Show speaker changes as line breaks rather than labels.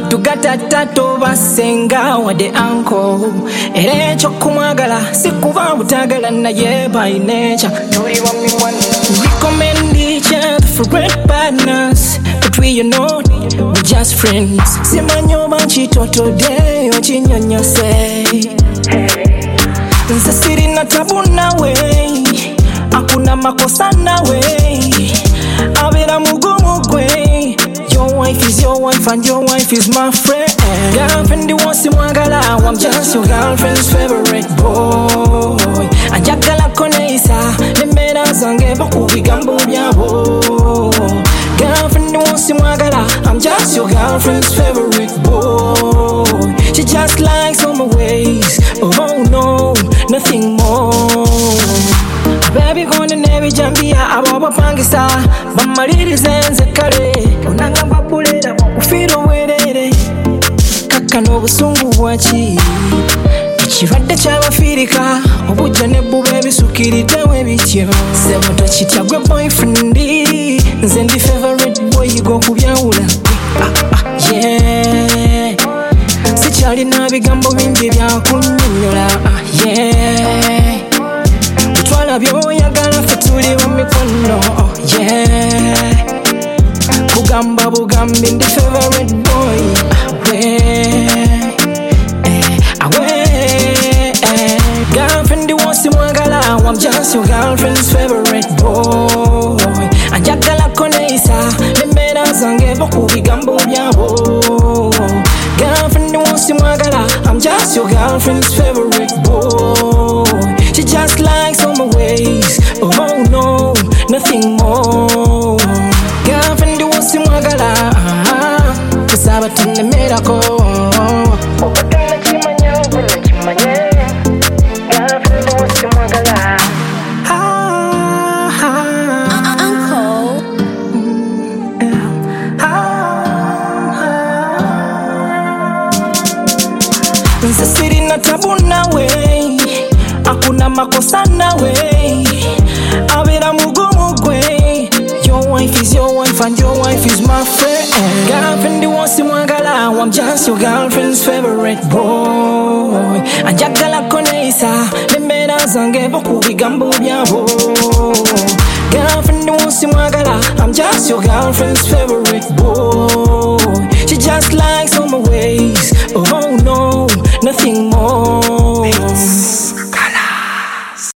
tugatata tobasenga wadde anko era ekyo kumwagala sikuba butagala naye by nature tuli wa mikwano. Recommend each other for great partners, but we are not, we're just friends. Simanyi oba nkitotodde okinyonyose nze sirina tabu nawe hakuna makosa nawe abera mugumu gwe. Your wife is your wife and your wife is my friend. Girlfriend wonsi mwagala, I'm just your girlfriend's favorite boy. Anjagala koneisa nemera zange bakubigambo byabo. Girlfriend wonsi mwagala, I'm just your girlfriend's favorite boy. She just likes all my ways, oh no, nothing more. Baby gonna never jambia abo pangisa bamalirize nze kale onanga babulera okufira obwerere kaka n'obusungu bwaki ekirwadde ky'abafirika obujja ne bbuba ebisukiriddewo ebityo sebo tokitya gwe boyfriend nze ndi favorite boy g'okubyawula yeah sikyalina bigambo bingi byakunnyonnyola yeah twala byoyagala ffe tuli wa mikono yeah kugamba bugambi ndi favorite boy girlfriend wonsi mwagala I'm just your girlfriend's favorite boy anjagala koneisa nemera zange bakubigambo byabo. Girlfriend wonsi mwagala I'm just your girlfriend's favorite boy. She just likes all my ways, oh no, nothing more. Girlfriend wonsi mwagala kusaba tunemerako okatana kimanya bula kimanye. Girlfriend wonsi mwagala nze sirina tabu nawe hakuna makosa nawe abera mugumu gwe. Your wife is your wife and your wife is my friend. Girlfriend wonsi mwagala I'm just your girlfriend's favorite boy. Anjagala koneisa nemera zange bakubigambo byabo. Girlfriend wonsi mwagala I'm just your girlfriend's favorite boy. She just likes all my ways, oh no, nothing